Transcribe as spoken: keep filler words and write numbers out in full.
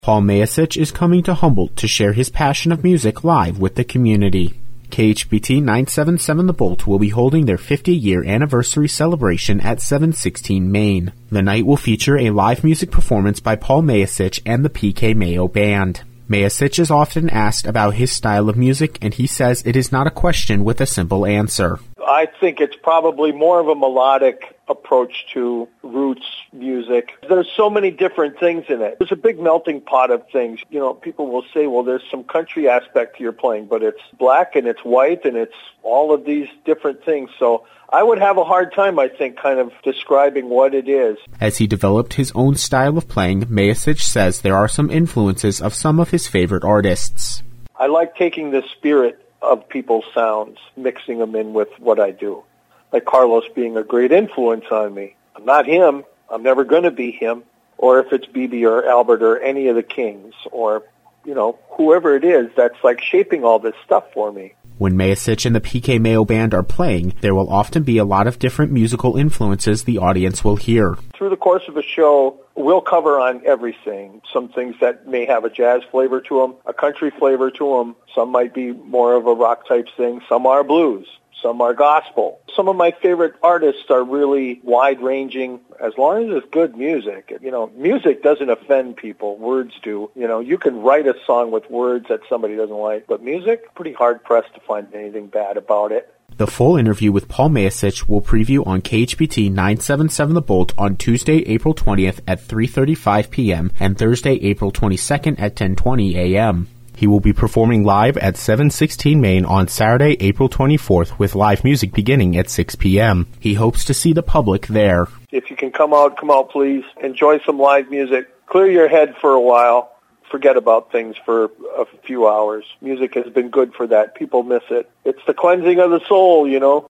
Paul Mayasich is coming to Humboldt to share his passion of music live with the community. K H B T nine seventy-seven The Bolt will be holding their fifty-year anniversary celebration at seven sixteen Main. The night will feature a live music performance by Paul Mayasich and the P K Mayo Band. Mayasich is often asked about his style of music, and he says it is not a question with a simple answer. I think it's probably more of a melodic approach to roots music. There's so many different things in it. There's a big melting pot of things. You know, people will say, well, there's some country aspect to your playing, but it's black and it's white and it's all of these different things. So I would have a hard time, I think, kind of describing what it is. As he developed his own style of playing, Mayasich says there are some influences of some of his favorite artists. I like taking the spirit of people's sounds, mixing them in with what I do. Like Carlos being a great influence on me. I'm not him. I'm never going to be him. Or if it's B B or Albert or any of the Kings or, you know, whoever it is that's like shaping all this stuff for me. When Mayasich and the P K Mayo Band are playing, there will often be a lot of different musical influences the audience will hear. Through the course of a show, we'll cover on everything. Some things that may have a jazz flavor to them, a country flavor to them. Some might be more of a rock type thing. Some are blues. Some are gospel. Some of my favorite artists are really wide-ranging, as long as it's good music. You know, music doesn't offend people. Words do. You know, you can write a song with words that somebody doesn't like, but music, pretty hard-pressed to find anything bad about it. The full interview with Paul Mayasich will preview on K H B T nine seventy-seven The Bolt on Tuesday, April twentieth at three thirty-five p.m. and Thursday, April twenty-second at ten twenty a.m. He will be performing live at seven sixteen Main on Saturday, April twenty-fourth, with live music beginning at six p.m. He hopes to see the public there. If you can come out, come out, please. Enjoy some live music. Clear your head for a while. Forget about things for a few hours. Music has been good for that. People miss it. It's the cleansing of the soul, you know.